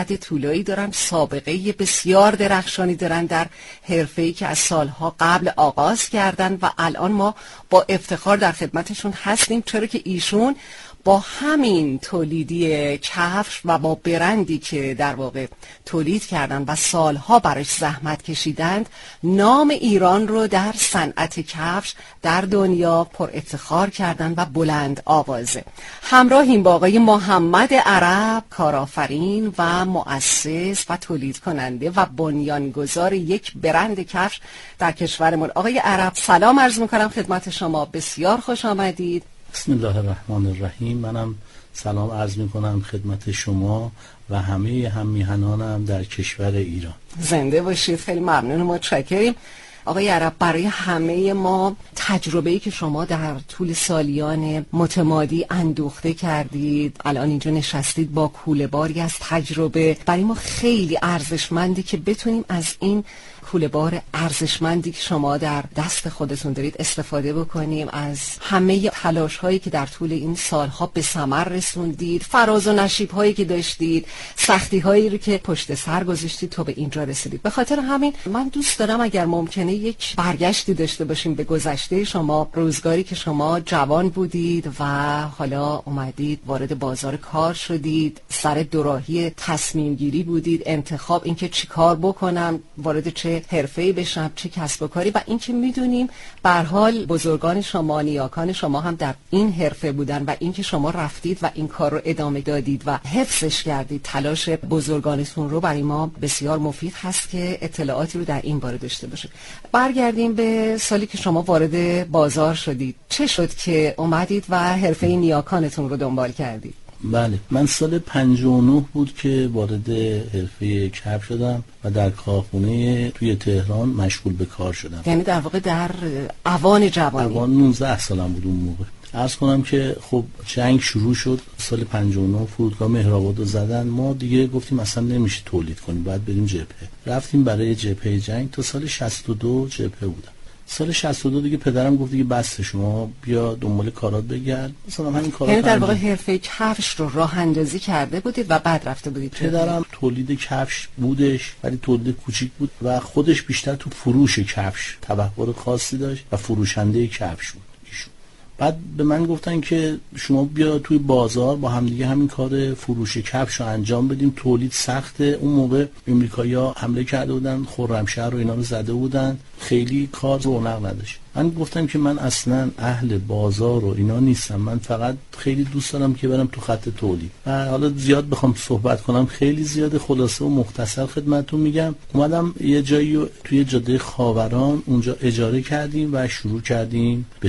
قد طولایی دارن، سابقه بسیار درخشانی دارن در حرفه‌ای که از سالها قبل آغاز کردن و الان ما با افتخار در خدمتشون هستیم، چرا که ایشون با همین تولیدی کفش و با برندی که در واقع تولید کردن و سالها براش زحمت کشیدند، نام ایران رو در صنعت کفش در دنیا پر افتخار کردن و بلند آوازه. همراهیم با آقای محمد عرب، کارآفرین و مؤسس و تولید کننده و بنیانگذار یک برند کفش در کشورمون. آقای عرب سلام عرض می‌کنم خدمت شما، بسیار خوش آمدید. بسم الله الرحمن الرحیم. منم سلام عرض میکنم خدمت شما و همه هممیهنانم در کشور ایران. زنده باشید. خیلی ممنون، متشکریم. آقای عرب، برای همه ما تجربه‌ای که شما در طول سالیان متمادی اندوخته کردید، الان اینجا نشستید با کوله‌باری از تجربه، برای ما خیلی ارزشمنده که بتونیم از این کوله‌بار ارزشمندی که شما در دست خودتون دارید استفاده بکنیم، از همه تلاش‌هایی که در طول این سالها به ثمر رسوندید، فراز و نشیب‌هایی که داشتید، سختی‌هایی رو که پشت سر گذاشتید تا به اینجا رسیدید. به خاطر همین من دوست دارم اگر ممکنه یک برگشتی داشته باشیم به گذشته شما، روزگاری که شما جوان بودید و حالا اومدید وارد بازار کار شدید، سر دوراهی تصمیم گیری بودید، انتخاب، اینکه چی کار بکنم، وارد چه حرفه‌ای بشم، چه کسب و کاری، و اینکه میدونیم به هر حال بزرگان شما، نیاکان شما هم در این حرفه بودن و اینکه شما رفتید و این کار رو ادامه دادید و حفظش کردید، تلاش بزرگانتون رو برای ما بسیار مفید هست که اطلاعاتی رو در این باره داشته باشید. برگردیم به سالی که شما وارد بازار شدید. چه شد که اومدید و حرفه نیاکانتون رو دنبال کردید؟ بله، من سال 59 بود که وارد حرفه کفش شدم و در کارخونه توی تهران مشغول به کار شدم. یعنی در واقع در اوان جوانی. اوان 19 سالم بود اون موقع. عرض کنم که خب جنگ شروع شد سال 59، فرودگاه مهرآباد رو زدن. ما دیگه گفتیم اصلا نمیشه تولید کنیم، باید بریم جبهه. رفتیم برای جبهه جنگ. تا سال 62 جبهه بودم. سال 62 دیگه پدرم گفت دیگه بس، شما بیا دنبال کارات بگرد، مثلا همین کارا. یعنی در واقع حرفه کفش رو راه اندازی کرده بودید و بعد رفته بودید. پدرم تولید کفش بودش ولی تولید کوچیک بود و خودش بیشتر تو فروش کفش تبحر خاصی داشت و فروشنده کفش بود ایشون. بعد به من گفتن که شما بیا توی بازار با هم دیگه همین کار فروش کفش رو انجام بدیم، تولید سخته. اون موقع امریکایی‌ها حمله کرده بودن، خرمشهر و اینا رو زده بودن، خیلی کار رونق نداشت. من گفتم که من اصلا اهل بازار و اینا نیستم، من فقط خیلی دوست دارم که برم تو خط تولید. و حالا زیاد بخوام صحبت کنم خیلی زیاده، خلاصه و مختصر خدمتتون میگم. اومدم یه جایی رو توی جاده خاوران اونجا اجاره کردیم و شروع کردیم به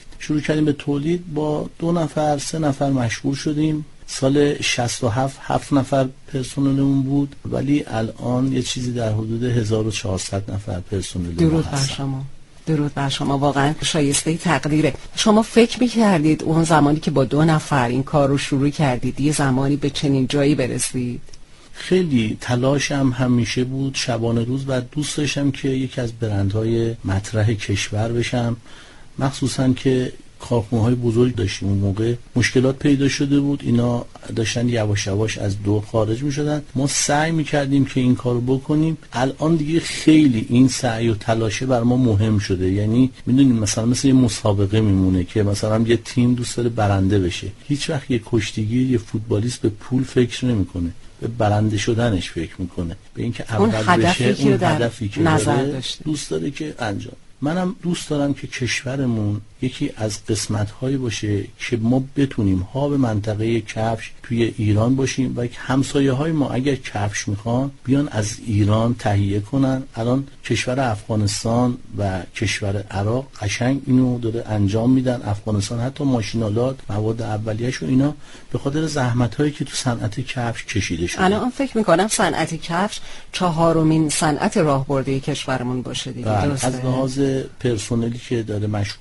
تولید. با 2 نفر 3 نفر مشغول شدیم. سال 67 7 نفر پرسنلمون بود، ولی الان یه چیزی در حدود 1400 نفر پرسنل. درود بر شما، واقعا شایسته تقدیره. شما فکر می‌کردید اون زمانی که با 2 نفر این کار رو شروع کردید یه زمانی به چنین جایی برسید؟ خیلی تلاشم همیشه بود شبانه روز و دوست داشتم که یکی از برندهای مطرح کشور بشم، مخصوصا که کارخونه‌های بزرگ داشتیم. اون موقع مشکلات پیدا شده بود، اینا داشتن یواش یواش از دور خارج می‌شدن. ما سعی می‌کردیم که این کارو بکنیم. الان دیگه خیلی این سعی و تلاشه بر ما مهم شده. یعنی می‌دونید مثل یه مسابقه میمونه که مثلا یه تیم دوست داره برنده بشه. هیچ وقت یه کشتیگیر، یه فوتبالیست به پول فکر نمی‌کنه، به برنده شدنش فکر می‌کنه، به اینکه اول بشه. اون هدفی که نظر دوست داره که انجام. منم دوست دارم که کشورمون یکی از قسمت‌هایی باشه که ما بتونیم ها به منطقه کفش توی ایران باشیم و همسایه‌های ما اگر کفش میخوان بیان از ایران تهیه کنن. الان کشور افغانستان و کشور عراق قشنگ اینو داره انجام میدن. افغانستان حتی ماشینالات، مواد اولیه‌اش و اینا به خاطر زحمت‌هایی که تو صنعت کفش کشیده شده. الان فکر می‌کنم صنعت کفش 4مین صنعت راهبردی کشورمون باشه دیگه. از لحاظ پرسنلی که داره مشغول به کار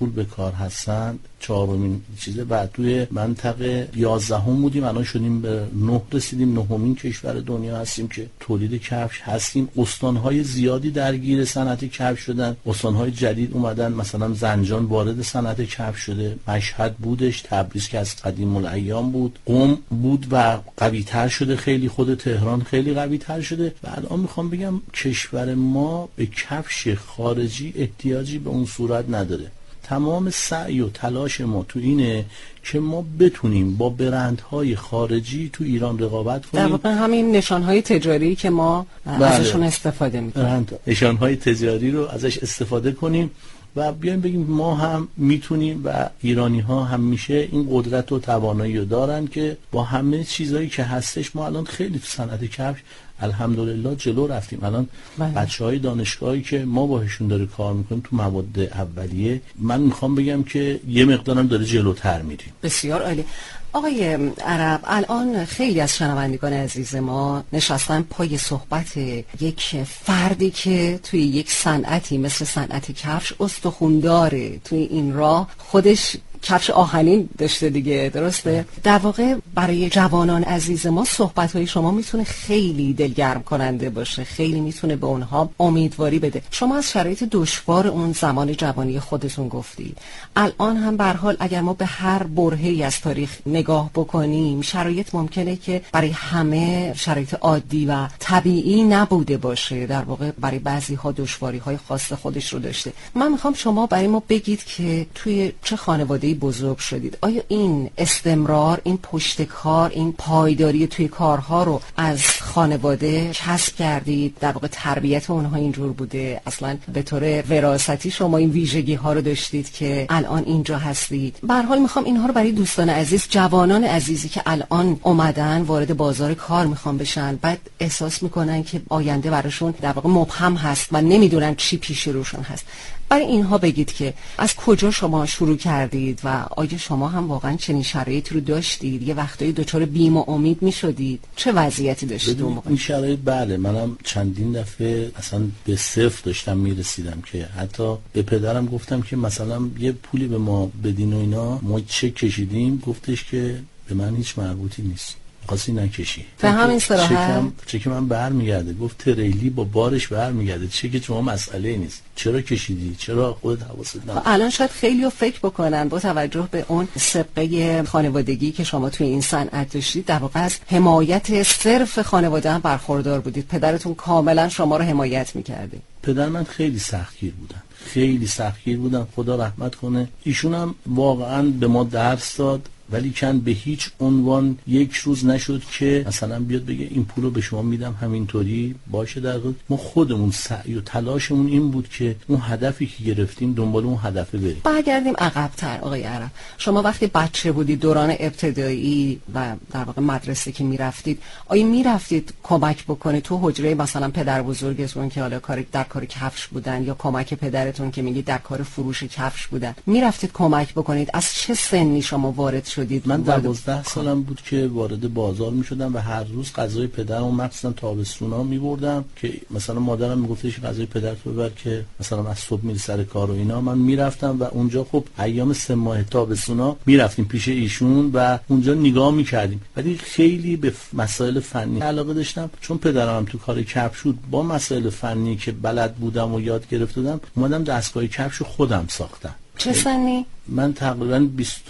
کشور هستن، 4مین چیزه. بعد توی منطقه 11 بودیم، الان شدیم به 9 رسیدیم، 9مین کشور دنیا هستیم که تولید کفش هستیم. استانهای زیادی درگیر صنعت کفش شدن، استانهای جدید اومدن، مثلا زنجان وارد صنعت کفش شده، مشهد بودش، تبریز که از قدیم الایام بود، قم بود و قوی تر شده، خیلی خود تهران خیلی قوی تر شده. و الان میخوام بگم کشور ما به کفش خارجی احتیاجی به اون صورت نداره. تمام سعی و تلاش ما تو اینه که ما بتونیم با برندهای خارجی تو ایران رقابت کنیم. در واقع همین نشانهای تجاری که ما ازشون استفاده میکنیم، نشانهای تجاری رو ازش استفاده کنیم و بیایم بگیم ما هم میتونیم و ایرانی ها همیشه این قدرت و توانایی رو دارن که با همه چیزایی که هستش ما الان خیلی تو صنعت کفش الحمدلله جلو رفتیم. الان بچهای دانشگاهی که ما باهاشون داره کار میکنیم تو مواد اولیه، من میخوام بگم که یه مقدارم داره جلوتر میریم. بسیار عالی. آقای عرب، الان خیلی از شنوندگان عزیز ما نشستن پای صحبت یک فردی که توی یک صنعتی مثل صنعت کفش استخونداره، توی این راه خودش کفش آهنین داشته دیگه، درسته؟ در واقع برای جوانان عزیز ما صحبت‌های شما میتونه خیلی دلگرم کننده باشه، خیلی میتونه به اونها امیدواری بده. شما از شرایط دشوار اون زمان جوانی خودتون گفتید. الان هم به هر حال اگر ما به هر برهه‌ای از تاریخ نگاه بکنیم، شرایط ممکنه که برای همه شرایط عادی و طبیعی نبوده باشه. در واقع برای بعضی‌ها دشواری‌های خاص خودش رو داشته. من میخوام شما برای ما بگید که توی چه خانواده بزرگ شدید. آیا این استمرار، این پشتکار، این پایداری توی کارها رو از خانواده کسب کردید؟ در واقع تربیت اونها اینجور بوده؟ اصلا به طور وراثتی شما این ویژگی ها رو داشتید که الان اینجا هستید؟ به هر حال میخوام اینها رو برای دوستان عزیز، جوانان عزیزی که الان اومدن وارد بازار کار میخوام بشن، بعد احساس میکنن که آینده براشون در واقع مبهم هست و نمیدونن چی پیش روشون هست، برای اینها بگید که از کجا شما شروع کردید و آیا شما هم واقعا چنین شرایطی رو داشتید؟ یه وقتایی دچار بیم و امید می شدید؟ چه وضعیتی داشتید اون موقع؟ این شرایط بله، منم چندین دفعه اصلا به صفر داشتم میرسیدم که حتی به پدرم گفتم که مثلا یه پولی به ما بدین و اینا، ما چک کشیدیم، گفتش که به من هیچ مربوطی نیست، خاصی نکشی. به همین صراحت چک من برمیگرده. گفت تریلی با بارش برمیگرده، چک شما مسئله نیست، چرا کشیدی؟ چرا خودت حواست نبود؟ الان شاید خیلی‌ها فکر بکنن با توجه به اون سابقه خانوادگی که شما توی این صنعت داشتید، در واقع از حمایت صرف خانواده هم برخوردار بودید. پدرتون کاملا شما رو حمایت می‌کرده. پدر من خیلی سختگیر بودن، خیلی سختگیر بودن، خدا رحمت کنه. ایشون هم واقعا به ما درس داد، ولی کن به هیچ عنوان یک روز نشد که مثلا بیاد بگه این پولو به شما میدم همینطوری باشه. در واقع ما خودمون سعی و تلاشمون این بود که اون هدفی که گرفتیم دنبال اون هدف بریم. برگردیم عقب‌تر آقای عرب، شما وقتی بچه بودید، دوران ابتدایی و در واقع مدرسه که میرفتید، آیا میرفتید کمک بکنید تو حجره مثلا پدر بزرگتون که حالا در کار کفش بودن، یا کمک پدرتون که میگید در کار فروش کفش بودن، میرفتید کمک بکنید؟ از چه سنی شما وارد شدید؟ من 12 سالم بود که وارد بازار می شدم و هر روز غذای پدرم مخصوصا تابستونا می بردم که مثلا مادرم می گفتش غذای پدرت ببر که مثلا از صبح میری سر کار و اینا. من میرفتم و اونجا خب ایام 3 ماه تابستونا میرفتیم پیش ایشون و اونجا نگاه میکردیم. ولی خیلی به مسائل فنی علاقه داشتم، چون پدرم هم تو کار کفش بود. با مسائل فنی که بلد بودم و یاد گرفته بودم، اومدم دستگاه کفش خودم ساختم. چه سنی؟ من تقریبا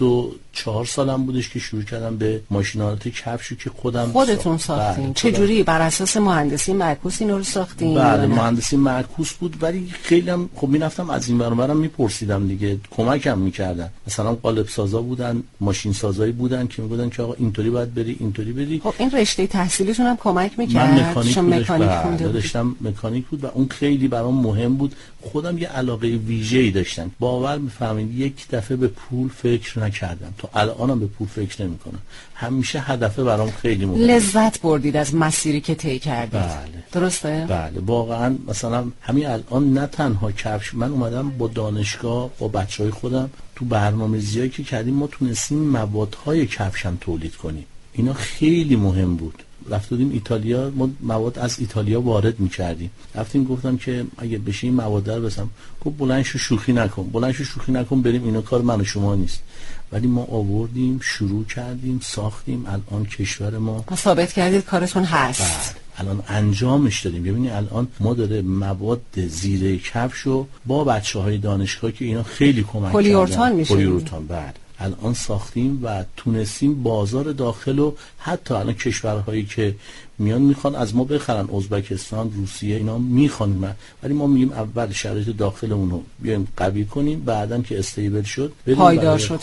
24 سالم بودش که شروع کردم به ماشینالات کفشی که خودتون ساختین. چه جوری؟ بر اساس مهندسی معکوس اینا رو ساختین؟ بله، مهندسی معکوس بود، ولی خیلی هم خب میرفتم از این ور اونورم میپرسیدم دیگه، کمکم میکردن. مثلا قالب سازا بودن، ماشین سازایی بودن که میگفتن که آقا اینطوری باید بری، اینطوری بری. خب این رشته تحصیلیتون هم کمک میکرد؟ من مکانیک خونده داشتم، مکانیک بود و اون خیلی برام مهم بود. خودم یه علاقه ویژه‌ای داشتم. باور می‌فرمایید یک دفعه به پول فکر نکردم، تا الانم به پول فکر نمی‌کنم. همیشه هدفه برام خیلی مهمه. لذت بردید از مسیری که طی کردید؟ بله. درسته؟ بله واقعا. مثلا همین الان نه تنها کفش، من اومدم با دانشگاه با بچهای خودم تو برنامه‌ریزیایی که کردیم ما تونستیم موادهای کفش هم تولید کنیم. اینا خیلی مهم بود. رفتیم ایتالیا، ما مواد از ایتالیا وارد می‌کردیم. رفتیم گفتم که اگه بشه این مواد رو بسام، گفت بلند شو شوخی نکن بریم، اینا کار من و شما نیست. ولی ما آوردیم، شروع کردیم، ساختیم. الان کشور ما ثابت کردید کارتون هست. الان انجامش دادیم. ببینید الان ما داره مواد زیره کفشو با بچه‌های دانشگاه که اینا خیلی کمک کردن، پلیورتان بعد الان ساختیم و تونستیم بازار داخل و حتی الان کشورهایی که میخوان از ما بخرن، ازبکستان، روسیه، اینا میخوان، ولی ما میگیم اول شرایط داخلمون رو بیایم قوی کنیم، بعدن که استیبل شد پایدار شد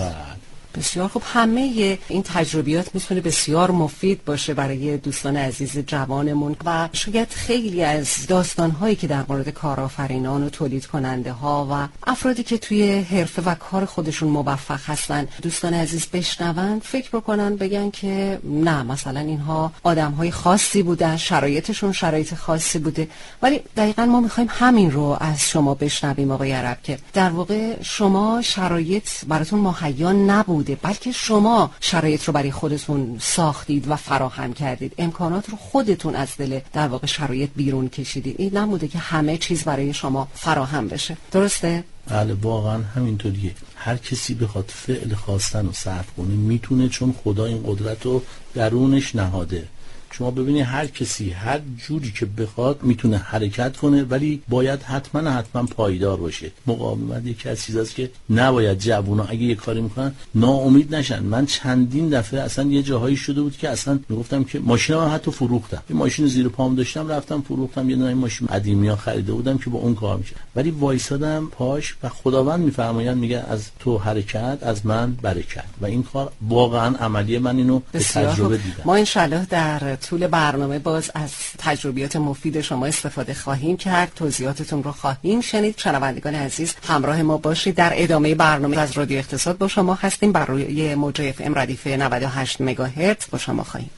بسیار خوب. همه این تجربیات میتونه بسیار مفید باشه برای دوستان عزیز جوانمون و شاید خیلی از داستانهایی که در مورد کارآفرینان و تولید کننده ها و افرادی که توی حرفه و کار خودشون موفق هستن دوستان عزیز بشنون، فکر بکنن، بگن که نه مثلا اینها آدمهای خاصی بودن، شرایطشون شرایط خاصی بوده. ولی دقیقاً ما میخوایم همین رو از شما بشنویم آقای عرب، که در واقع شما شرایط براتون مهیا نبود، بلکه شما شرایط رو برای خودتون ساختید و فراهم کردید، امکانات رو خودتون از دل در واقع شرایط بیرون کشیدید. این نبوده که همه چیز برای شما فراهم بشه. درسته؟ بله واقعا همینطوریه. هر کسی بخواد فعل خواستن رو صرف کنه میتونه، چون خدا این قدرت رو درونش نهاده. شما ببینید هر کسی هر جوری که بخواد میتونه حرکت کنه، ولی باید حتما پایدار باشه. مقاومت یکی از چیزاست که نباید جوونا اگه یه کاری میکنن ناامید نشن. من چندین دفعه اصلا یه جاهایی شده بود که اصلا میگفتم که ماشینم حتی فروختم، یه ماشین زیر پام داشتم رفتم فروختم، یه دونه ماشین قدیمی‌ها خریده بودم که با اون کار میشه، ولی وایسادم پاش و خداوند میفرمایند میگه از تو حرکت از من برکت، و این کار واقعا عملی. من اینو به تجربه دیدم. ما ان شاءالله در طول برنامه باز از تجربیات مفید شما استفاده خواهیم کرد، توضیحاتتون رو خواهیم شنید. شنوندگان عزیز همراه ما باشید. در ادامه برنامه از رادیو اقتصاد با شما هستیم، بر روی موج اف ام ردیف 98 مگاهرتز با شما خواهیم.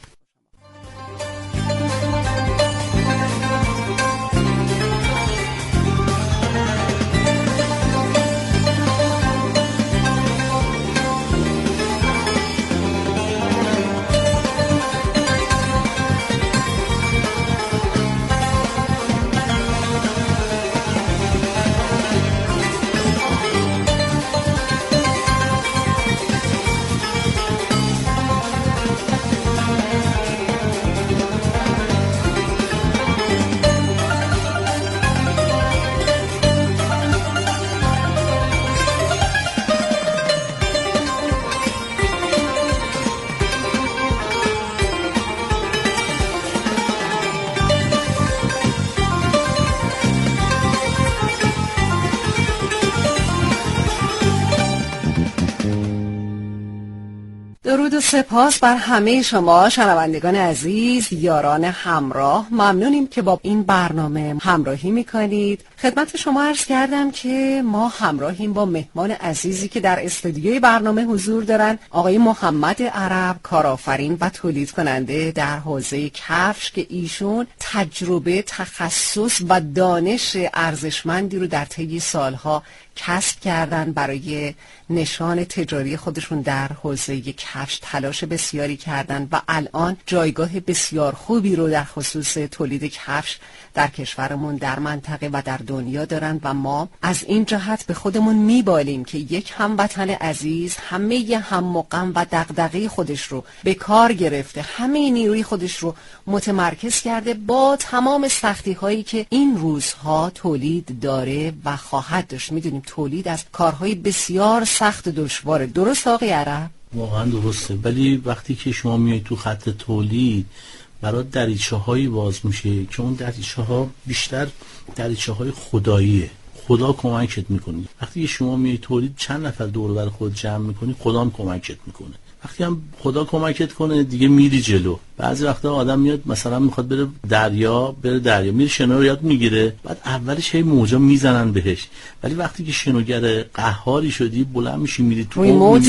درود و سپاس بر همه شما شنوندگان عزیز، یاران همراه. ممنونیم که با این برنامه همراهی میکنید. خدمت شما عرض کردم که ما همراهیم با مهمان عزیزی که در استودیوی برنامه حضور دارن، آقای محمد عرب، کارآفرین و تولید کننده در حوزه کفش، که ایشون تجربه، تخصص و دانش ارزشمندی رو در طی سالها کسب کردن برای نشان تجاری خودشون در حوزه کفش، تلاش بسیاری کردن و الان جایگاه بسیار خوبی رو در خصوص تولید کفش در کشورمون، در منطقه و در دنیا دارن و ما از این جهت به خودمون میبالیم که یک هموطن عزیز همه هم و غم و دغدغه خودش رو به کار گرفته، همه نیروی خودش رو متمرکز کرده با تمام سختی هایی که این روزها تولید داره و خواهد داشت. میدونیم تولید از کارهای بسیار سخت و دشواره. درست آقای عرب؟ واقعا درسته، ولی وقتی که شما میای تو خط تولید برای دریچه هایی باز میشه که اون دریچه ها بیشتر دریچه های خداییه. خدا کمکت میکنه. وقتی شما میای تولید چند نفر دور بر خود جمع میکنی، خدا هم کمکت میکنه. وقتی هم خدا کمکت کنه دیگه میری جلو. بعضی وقتا آدم میاد مثلا میخواد بره دریا میره شنا رو یاد میگیره، بعد اولش هی موجا میزنن بهش، ولی وقتی که شنوگر قهاری شدی بلند میشی میری تو روی موج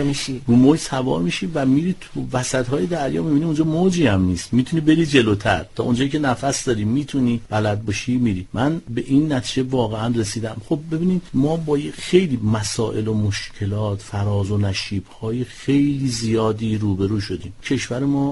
سوار میشی و میری تو وسط های دریا، میبینی اونجا موجی هم نیست، میتونی بری جلوتر تا اونجایی که نفس داری میتونی بلد باشی میری. من به این نتیجه واقعا رسیدم. خب ببینید ما با خیلی مسائل و مشکلات، فراز و نشیب های خیلی زیادی روبرو شدیم. کشور ما خب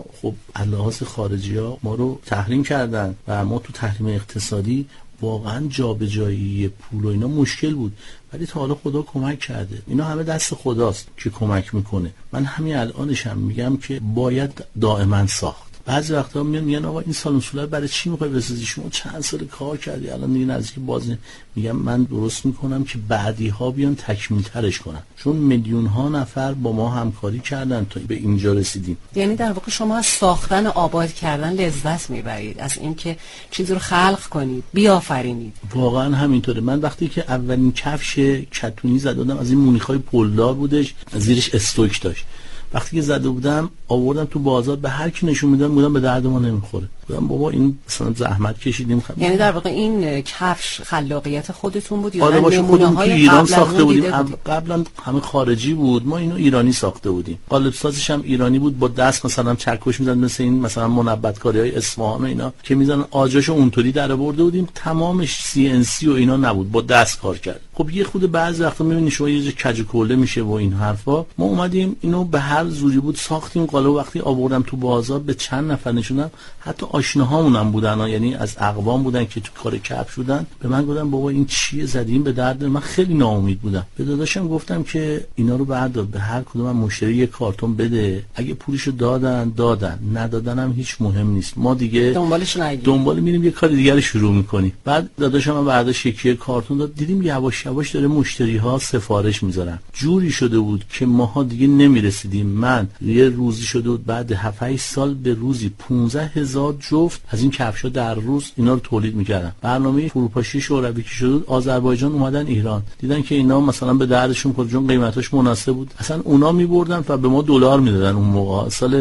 لحاظ خارجی ها ما رو تحریم کردن و ما تو تحریم اقتصادی واقعا جابجایی پول و اینا مشکل بود، ولی تا حالا خدا کمک کرده. اینا همه دست خداست که کمک میکنه. من همین الانشم میگم که باید دائما ساخت. بعضی وقتا میگن آقا این سالن سولر برای چی میخوای بسازی؟ شما چند سال کار کردی، الان دیگه نزدیک باز. میگم من درست میکنم که بعدی ها بیان تکمیل ترش کنن، چون میلیون ها نفر با ما همکاری کردن تا به اینجا رسیدیم. یعنی در واقع شما از ساختن و آباد کردن لذت میبرید، از اینکه چیزی رو خلق کنید، بیافرینید. واقعا همینطوره. من وقتی که اولین کفش کتونی زدم از این مونیخای پلدار بودش، زیرش استوک داشت، وقتی که زده بودم آوردم تو بازار، به هر کی نشون میدم به درد ما نمیخوره. گفتم بابا این مثلا زحمت کشیدیم. یعنی در واقع این کفش خلاقیت خودتون بود یا آره باشه، خودمون تو ایران ساخته بودیم. قبلا همه خارجی بود، ما اینو ایرانی ساخته بودیم. قالب سازش هم ایرانی بود، با دست مثلا چکش میزنن مثل این مثلا منبت‌کاری‌های اصفهان اینا که میزنن آجاشو اونطوری درآورده بودیم. تمامش CNC و اینا نبود، با دست کار کرد. خب یه خود بعضی وقتا میبینی شما یه کج کوله میشه و این حرفا. ما اومدیم اینو به هر زوری بود ساختیم. قالب وقتی آوردم تو بازار به چند نفر نشوندم، حتی آشناهامون هم بودن، یعنی از اقوام بودن که تو کار کفش بودن، به من گفتن بابا این چیه زدیم به درد من. خیلی ناامید بودم. به داداشم گفتم که اینا رو بردار، به هر کدوم مشتری یک کارتون بده، اگه پولشو دادن ندادن هم هیچ مهم نیست، ما دیگه دنبال میریم یه کار دیگه رو شروع میکنیم. بعد داداشم من برداشت یکی کارتون داد، دیدیم یواش یواش داره مشتری ها سفارش میذارن. جوری شده بود که ماها دیگه نمیرسیدیم. من یه روزی شده بود بعد 7-8 سال به روزی 15,000 جفت از این کفشا در روز اینا رو تولید میکردن. برنامه فروپاشی شوروی که شد، آذربایجان اومدن ایران، دیدن که اینا مثلا به دردشون خورد، چون قیمتاش مناسب بود، اصلا اونا میبردن و به ما دلار میدادن. اون موقع سال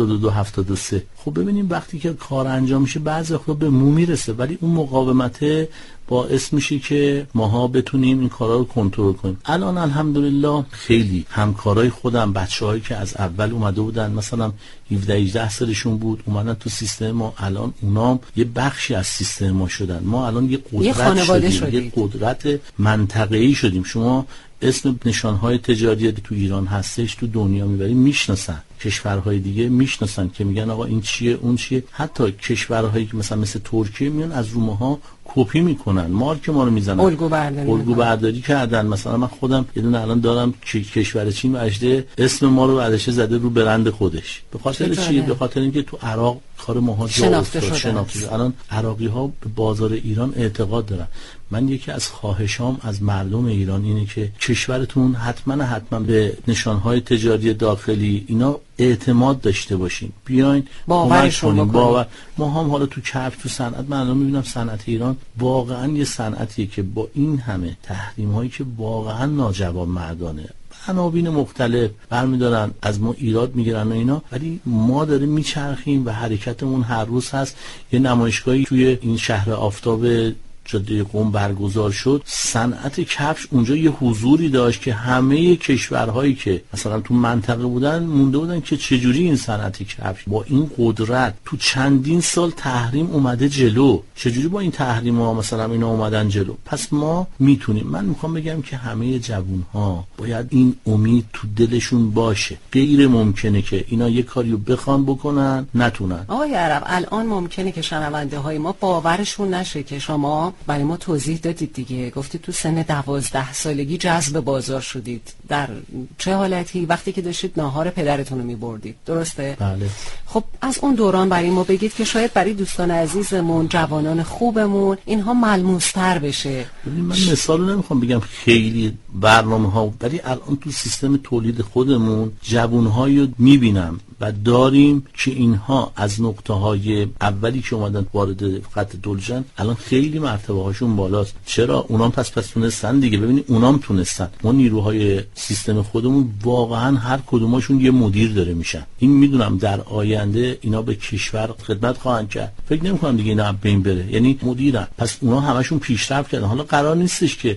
72-73. خب ببینیم وقتی که کار انجام میشه بعضی وقتا به مو میرسه، ولی اون مقاومت باعث میشه که ماها بتونیم این کارا رو کنترل کنیم. الان الحمدلله خیلی همکارای خودم، بچه‌هایی که از اول اومده بودن، مثلا 17-18 سالشون بود، اومدن تو سیستم ما، الان اونام یه بخشی از سیستم ما شدن. ما الان یه قدرت شدیم، یه قدرت منطقه‌ای شدیم. شما اسم نشانهای تجاری تو ایران هستش، تو دنیا میبریم میشناسن، کشورهای دیگه میشناسن که میگن آقا این چیه اون چیه. حتی کشورهایی که مثل ترکیه میان از رومها کپی میکنن، مارک ما رو میزنن، الگو برداری کردن. مثلا من خودم یه دونه الان دارم که کشور چین ورشته اسم ما رو ورشته زده رو برند خودش. به خاطر چی؟ به خاطر اینکه تو عراق کار ماها جا افتاد. الان عراقی ها به بازار ایران اعتقاد دارن. من یکی از خواهشام از مردم ایران اینه که کشورتون حتما به نشانهای تجاری داخلی اینا اعتماد داشته باشین، بیاین باورشون بکنین. ما هم حالا تو کفش، تو صنعت، من الان میبینم صنعت ایران واقعا یه صنعتیه که با این همه تحریم هایی که واقعا ناجواب مردانه، عناوین مختلف برمیدارن از ما ایراد میگیرن و اینا، ولی ما داریم میچرخیم و حرکتمون هر روز هست. یه نمایشگاهی توی این شهر آفتاب جاده قم برگزار شد، صنعت کفش اونجا یه حضوری داشت که همه کشورهایی که مثلا تو منطقه بودن مونده بودن که چجوری این صنعت کفش با این قدرت تو چندین سال تحریم اومده جلو، چجوری با این تحریم ها مثلا اینا اومدن جلو. پس ما میتونیم. من میخوام بگم که همه جوون ها باید این امید تو دلشون باشه. غیر ممکنه که اینا یه کاریو بخوان بکنن نتونن. آقای عرب، الان ممکنه که شنونده های ما باورشون نشه که شما برای ما توضیح دادید دیگه، گفتید تو سن 12 سالگی جذب بازار شدید. در چه حالتی؟ وقتی که داشتید ناهار پدرتون رو می‌بردید، درسته؟ بله. خب از اون دوران برای ما بگید که شاید برای دوستان عزیزمون، جوانان خوبمون اینها ملموس‌تر بشه. من مثال نمیخوام بگم خیلی برنامه‌ها، ولی الان تو سیستم تولید خودمون جوان‌هایی رو می‌بینم و داریم که اینها از نقطه‌های اولی که اومدن وارد خط تولید الان خیلی مرتبه هاشون بالاست. چرا؟ اونام پس تونستن دیگه. ببینید اونام تونستن. ما نیروهای سیستم خودمون واقعا هر کدومشون یه مدیر داره میشن. این میدونم در آینده اینا به کشور خدمت خواهند کرد. فکر نمی‌کنم دیگه اینا بین بره، یعنی مدیرن. پس اونا همشون پیشرفت کردن. حالا قرار نیستش که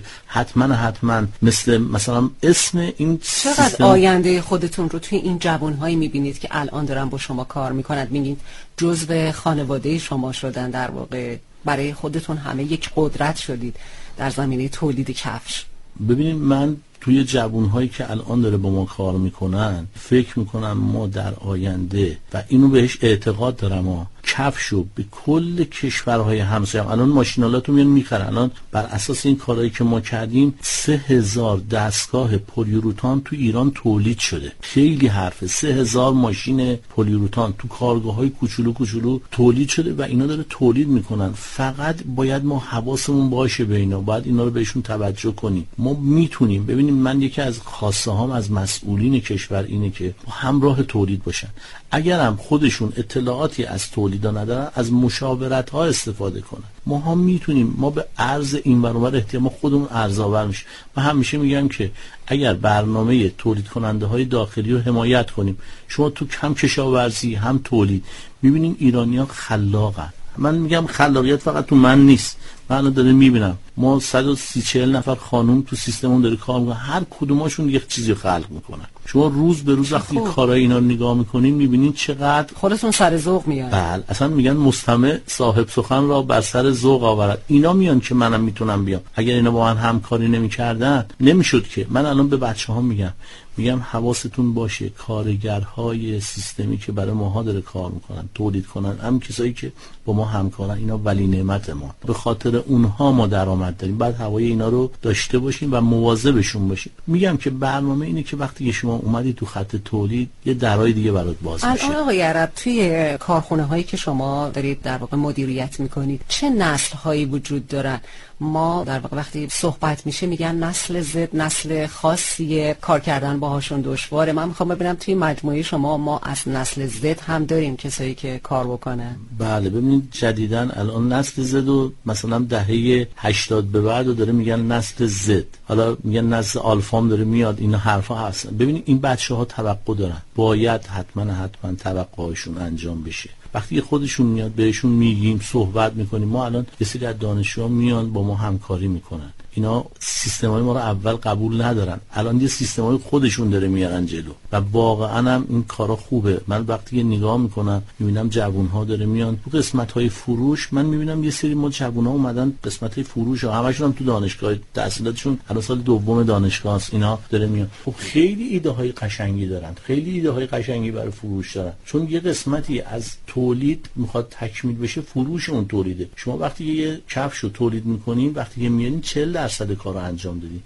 حتما مثلا اسم این چقدر آینده خودتون رو توی این جوان‌هایی می‌بینید که الان دارن با شما کار میکنند، میگید جزء خانواده شما شدن، در واقع برای خودتون همه یک قدرت شدید در زمینه تولید کفش؟ ببینید من توی جوانهایی که الان داره با ما کار میکنن فکر میکنم ما در آینده، و اینو بهش اعتقاد دارم، کفشو به کل کشورهای همسایه، الان ماشینالاتو میان میخرن، الان بر اساس این کارهایی که ما کردیم 3000 دستگاه پلیوروتان تو ایران تولید شده. خیلی حرفه، 3000 ماشین پلیوروتان تو کارگاه‌های کوچولو کوچولو تولید شده و اینا داره تولید میکنن. فقط باید ما حواسمون باشه به اینا، باید اینا رو بهشون توجه کنیم. ما میتونیم ببینیم، من یکی از خواسته هام از مسئولین کشور اینه که همراه تولید باشن. اگرم خودشون اطلاعاتی از تولیدا ندارن، از مشاورت ها استفاده کنن. ما هم میتونیم، ما به ارز این ور اونور احتیاج خودمون ارزآور میشه. من همیشه میگم که اگر برنامه تولید کننده های داخلی رو حمایت کنیم، شما تو هم کشاورزی هم تولید میبینین ایرانی‌ها خلاقن. من میگم خلاقیت فقط تو من نیست، من داره میبینم ما 130-140 نفر خانم تو سیستممون داره کار میکنن، هر کدوماشون یک چیزی رو خلق میکنن. شما روز به روز وقتی کارهای اینا رو نگاه میکنین میبینین چقدر خودتون سر ذوق میاد. بله، اصلا میگن مستمع صاحب سخن را بر سر ذوق آورد. اینا میان که منم میتونم بیام. اگر اینا با من همکاری نمیکردن نمیشد که. من الان به بچه‌ها میگم حواستون باشه، کارگرهای سیستمی که برای ماها داره کار میکنن، تولید کنن، هم کسایی که با ما همکارن، اینا ولی نعمت ما، به خاطر اونها ما درآمد داریم. بعد هوای اینا رو داشته باشیم و مواظبشون باشیم. میگم که برنامه اینه که وقتی شما اومدی تو خط تولید یه درای دیگه برات باز میشه. الان آقای عرب توی کارخونه هایی که شما دارید در واقع مدیریت میکنید چه نسل هایی وجود دارن؟ ما در واقع وقتی صحبت میشه میگن نسل زد نسل خاصیه، کار کردن باهاشون دشواره. من میخوام ببینم توی مجموعه شما ما از نسل زد هم داریم کسایی که کار بکنن؟ بله، ببینید جدیدن الان نسل زد و مثلا دهه 80 به بعد داره میگن نسل زد، حالا میگن نسل آلفا هم داره میاد. اینا حرفا هستن. ببینید این بچه‌ها توقع دارن، باید حتما توقعشون انجام بشه. وقتی خودشون میاد بهشون میگیم، صحبت میکنیم. ما الان یه سری از دانشجوها میان با ما همکاری میکنن، اینا سیستمای ما رو اول قبول ندارن، الان یه سیستمای خودشون داره میارن جلو و واقعا هم این کارا خوبه. من وقتی نگاه میکنم میبینم جوانها داره میان تو قسمت‌های فروش، من میبینم یه سری ما جوانها اومدن قسمت‌های فروش ها، همشون هم تو دانشگاه، تحصیلاتشون الان سال دوم دانشگاه است، اینا داره میان. خب خیلی ایده های قشنگی دارن، خیلی ایده های قشنگی برای فروش دارن، چون یه قسمتی از تولید میخواد تکمیل بشه، فروش اون تولیده. شما وقتی یه کفش رو تولید میکنین، وقتی که میارین 40% کارو انجام دادین،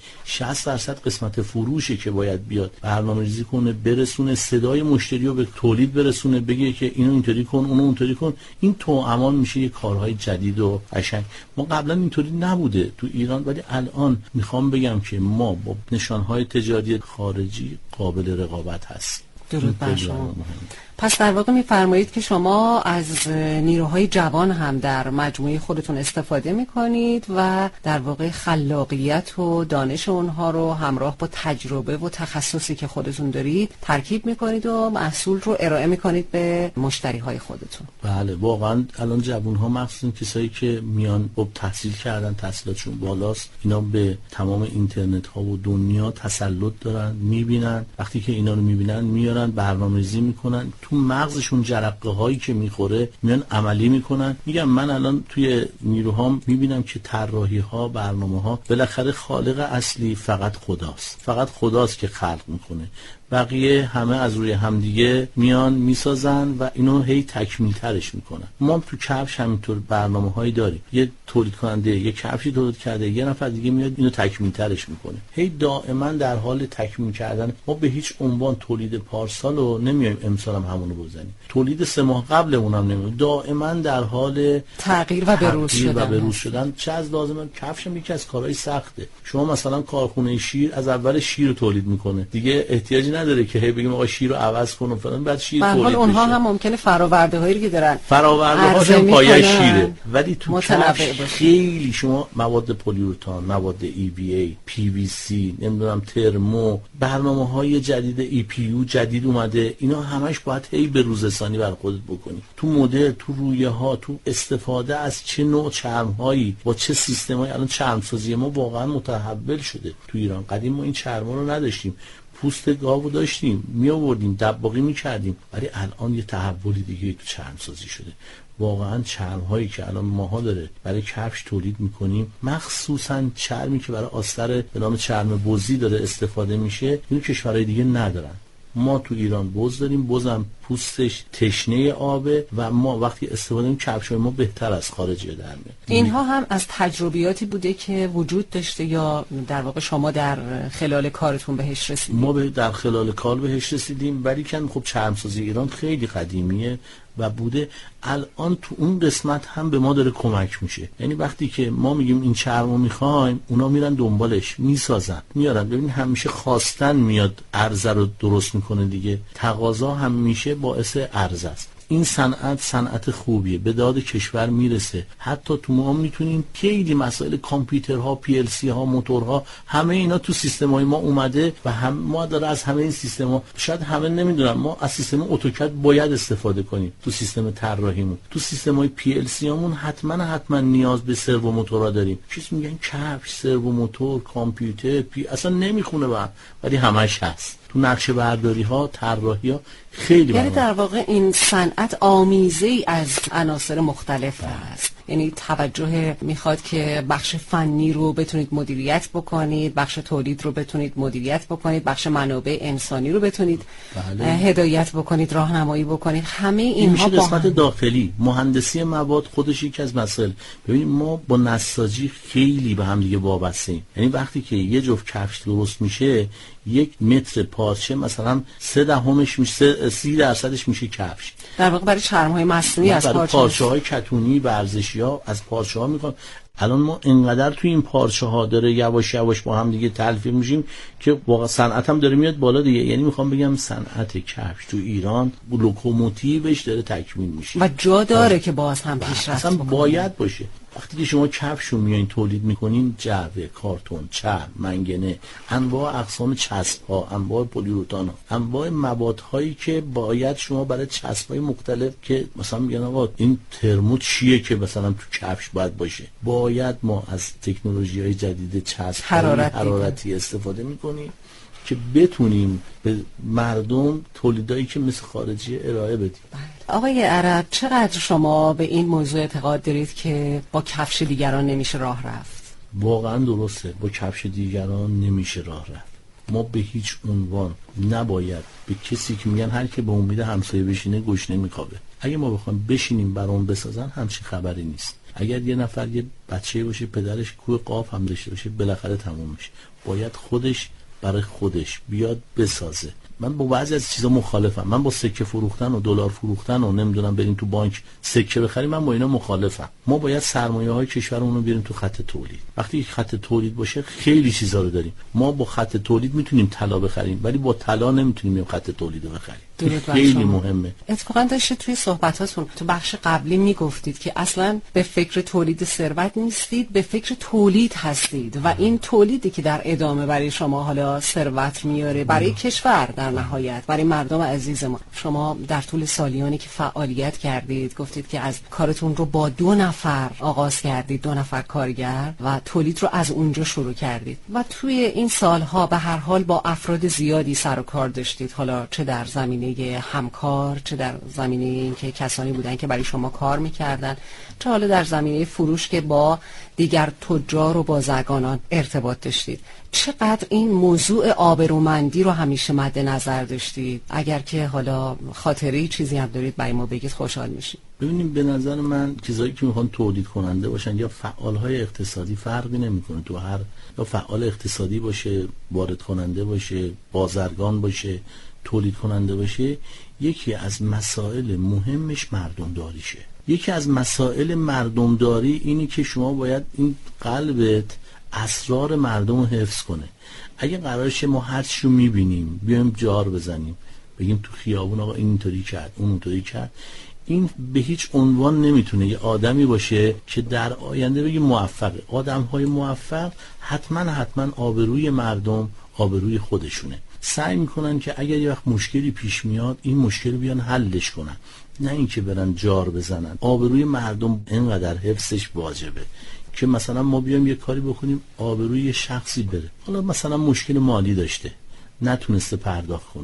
60% قسمت فروشه که باید بیاد برنامه‌ریزی کنه، برسونه صدای مشتری رو به تولید برسونه، بگه که اینو اینطوری کن، اونو اونطوری کن. این توأمان میشه یه کارهای جدید و قشنگ. ما قبلا اینطوری نبوده تو ایران، ولی الان میخوام بگم که ما با نشانهای تجاری خارجی قابل رقابت هستیم. درود بر شما. پس در واقع می‌فرمایید که شما از نیروهای جوان هم در مجموعه خودتون استفاده می‌کنید و در واقع خلاقیت و دانش اونها رو همراه با تجربه و تخصصی که خودتون دارید ترکیب می‌کنید و محصول رو ارائه می‌کنید به مشتری‌های خودتون. بله، واقعا الان جوان‌ها مخصوصاً کسایی که میان با تحصیل کردن، تحصیلاتشون بالاست، اینا به تمام اینترنت‌ها و دنیا تسلط دارن، می‌بینن. وقتی که اینا رو می‌بینن میارن برنامه‌ریزی می‌کنن، تو مغزشون جرقه هایی که میخوره میان عملی میکنن. میگم من الان توی نیروهام میبینم که طراحی ها، برنامه ها، بالاخره خالق اصلی فقط خداست، فقط خداست که خلق میکنه. بقیه همه از روی همدیگه میان میسازن و اینو هی تکمیل ترش میکنن. ما تو کفش همینطور برنامه هایی داریم، یه تولید کننده یه کفشی تولید کرده، یه نفر دیگه میاد اینو تکمیل ترش میکنه، هی دائما در حال تکمیل کردن. ما به هیچ عنوان تولید پارسال رو نمیایم امسال هم همونو بزنیم، تولید 3 ماه قبل اونم نمیایم، دائما در حال تغییر و بروز شدن. چه از لازمه کفش هم یکی از کارهای سخته. شما مثلا کارخونه شیر از اول شیر رو تولید میکنه، دیگه احتیاجی نداره که هی بگیم آقا شیر رو عوض کن و فلان، بعد شیر تولید بشه. اونها هم ممکنه فراورده‌هایی که دارن، فراورده‌هاش هم پایه شیره، ولی تو کفش خیلی شما مواد پلیوروتان، مواد EVA، PVC، نمیدونم ترمو، برنامه‌های جدید EPU جدید اومده، اینا همش باید هی به روزرسانی بر خودت بکنی. تو مدل، تو رویه‌ها، تو استفاده از چه نوع چرم‌هایی با چه سیستم‌هایی. الان چرمسازی ما واقعا متحول شده تو ایران. قدیم ما این چرما رو نداشتیم، پوست گاو داشتیم، می آوردیم دباغی می کردیم، ولی الان یه تحولی دیگه تو چرمسازی شده. واقعا چرم هایی که الان ماها داره برای کفش تولید میکنیم، مخصوصا چرمی که برای آستر به نام چرم بزی داره استفاده میشه، اینو کشورهای دیگه ندارن. ما تو ایران بز داریم، بزم پوستش تشنه آبه و ما وقتی استفاده می‌کنیم کفش‌های ما بهتر از خارجی در میاد. اینها هم از تجربیاتی بوده که وجود داشته یا در واقع شما در خلال کارتون بهش رسیدید؟ ما در خلال کار بهش رسیدیم، ولی که خب چرمسازی ایران خیلی قدیمیه و بوده. الان تو اون قسمت هم به ما داره کمک میشه. یعنی وقتی که ما میگیم این چرمو میخوایم، اونا میرن دنبالش میسازن میارن. ببین همیشه خواستن میاد عرضه رو درست میکنه دیگه، تقاضا هم میشه باعث عرضه است. این صنعت خوبیه، به داد کشور میرسه. حتی تو ما میتونیم خیلی مسائل کامپیوترها، PLC ها، موتورها، همه اینا تو سیستمای ما اومده و ما داره از همه این سیستما، شاید همه نمیدونن، ما از سیستم اتوکد باید استفاده کنیم تو سیستم طراحیمون. تو سیستمای PLC هامون حتما نیاز به سرو موتورها داریم. چیز میگن کفش، سرو موتور، کامپیوتر، اصلا نمیخونه ولی همش هست. تو نقشه برداری ها، طراحی ها خیلی. یعنی در واقع این صنعت آمیزه‌ای از عناصر مختلف است. یعنی توجه میخواد که بخش فنی رو بتونید مدیریت بکنید، بخش تولید رو بتونید مدیریت بکنید، بخش منابع انسانی رو بتونید هدایت بکنید، راهنمایی بکنید. همه اینها میشه قسمت داخلی. مهندسی مواد خودش یکی از مسائل. ببینید ما با نساجی خیلی به هم دیگه وابسته‌ایم. یعنی وقتی که یه جفت کفش درست میشه، 1 متر پارچه مثلا 0.3 میشه، 30% میشه کفش. در واقع برای چرم‌های مصنوعی از پارچه‌های کتونی ورزشی‌ها از پارچه‌ها میخوام. الان ما اینقدر تو این پارچه‌ها داره یواش یواش با هم دیگه تلفیق میشیم که واقعا صنعت هم داره میاد بالا دیگه. یعنی میخوام بگم صنعت کفش تو ایران لوکوموتیوش داره تکمیل میشه و جا داره که باز هم پیشرفت اصلا باید باشه. وقتی که شما کفش رو میایین تولید میکنین، جعبه، کارتون، چرم، منگنه، انواع اقسام چسب‌ها، انواع پلیوروتان، انواع موادهایی که باید شما برای چسب‌های مختلف که مثلا میگن آقا این ترمو چیه که مثلا تو کفش باید باشه، باید ما از تکنولوژی‌های جدید چسب حرارتی استفاده میکنیم که بتونیم به مردم تولیدایی که مثل خارجی ارائه بدیم. آقای عرب، چقدر شما به این موضوع اعتقاد دارید که با کفش دیگران نمیشه راه رفت؟ واقعا درسته، با کفش دیگران نمیشه راه رفت. ما به هیچ عنوان نباید به کسی که میگن هر که به امید همسایه بشینه گشنه میخوابه. اگه ما بخوایم بشینیم برام بسازن، همچین خبری نیست. اگر یه نفر یه بچه باشه پدرش کوه قاف هم داشته باشه، بالاخره تموم میشه. باید خودش برای خودش بیاد بسازه. من با بعضی از چیزا مخالفم. من با سکه فروختن و دلار فروختن و نمیدونم بریم تو بانک سکه بخریم، من با اینا مخالفم. ما باید سرمایه‌های کشورمون رو بیاریم تو خط تولید. وقتی خط تولید باشه خیلی چیزا رو داریم. ما با خط تولید میتونیم طلا بخریم، ولی با طلا نمیتونیم خط تولید رو بخریم. خیلی مهمه. اتفاقا داشتید توی صحبتاتون تو بخش قبلی میگفتید که اصلا به فکر تولید ثروت نیستید، به فکر تولید هستید و این تولیدی که در ادامه برای شما حالا ثروت میاره برای کشور، در نهایت برای مردم عزیز ما. شما در طول سالیانی که فعالیت کردید گفتید که از کارتون رو با 2 نفر آغاز کردید، 2 نفر کارگر، و تولید رو از اونجا شروع کردید و توی این سالها به هر حال با افراد زیادی سر و کار داشتید، حالا چه در زمینه همکار، چه در زمینه اینکه کسانی بودن که برای شما کار میکردن، چه حالا در زمینه فروش که با دیگر تجار و بازرگانان ارتباط داشتید. چقدر این موضوع آبرومندی رو همیشه مد نظر داشتید؟ اگر که حالا خاطره چیزی هم دارید برای ما بگید خوشحال میشیم. ببینیم، به نظر من کسایی که میخوان تولید کننده باشن یا فعالهای اقتصادی فرقی نمیکنه. تو هر یا فعال اقتصادی باشه، وارد کننده باشه، بازرگان باشه، تولید کننده باشه، یکی از مسائل مهمش مردمداریشه. یکی از مسائل مردمداری اینی که شما باید این قلبت اسرار مردم رو حفظ کنه. اگه قرارشه ما هر چی رو میبینیم بیایم جار بزنیم، بگیم تو خیابون آقا اینطوری کرد، اون اونطوری کرد، این به هیچ عنوان نمیتونه یه آدمی باشه که در آینده بگیم موفقه. آدم‌های موفق حتما آبروی مردم، آبروی خودشونه. سعی میکنن که اگر یه وقت مشکلی پیش میاد این مشکل بیان حلش کنن، نه اینکه برن جار بزنن. آبروی مردم اینقدر حفظش واجبه که مثلا ما بیایم یه کاری بکنیم آبروی یه شخصی بره، حالا مثلا مشکل مالی داشته نتونسته پرداخت کنه،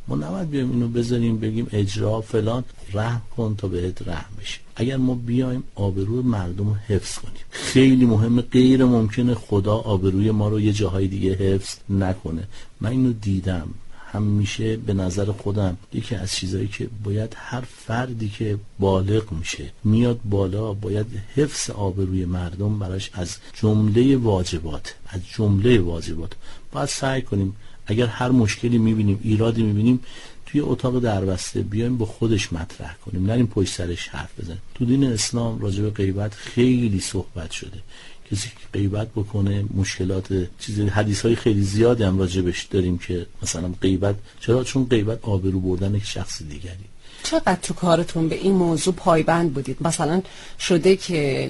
ما نباید بیایم اینو بذاریم بگیم اجرا فلان، رحم کن تا بهت رحم بشه. اگر ما بیایم آبروی مردم رو حفظ کنیم، خیلی مهمه، غیر ممکنه خدا آبروی ما رو یه جاهای دیگه حفظ نکنه. من اینو دیدم همیشه. به نظر خودم یکی از چیزایی که باید هر فردی که بالغ میشه میاد بالا، باید حفظ آبروی مردم براش از جمله واجبات باید سعی کنیم. اگر هر مشکلی میبینیم، ایرادی میبینیم، توی اتاق دربسته بیایم با خودش مطرح کنیم، نریم پشت سرش حرف بزنیم. تو دین اسلام راجع به غیبت خیلی صحبت شده. کسی که غیبت بکنه مشکلات حدیث‌های خیلی زیادی هم راجبش داریم که مثلا غیبت، چون غیبت آبرو بردن یک شخص دیگری. چقدر تو کارتون به این موضوع پایبند بودید؟ مثلا شده که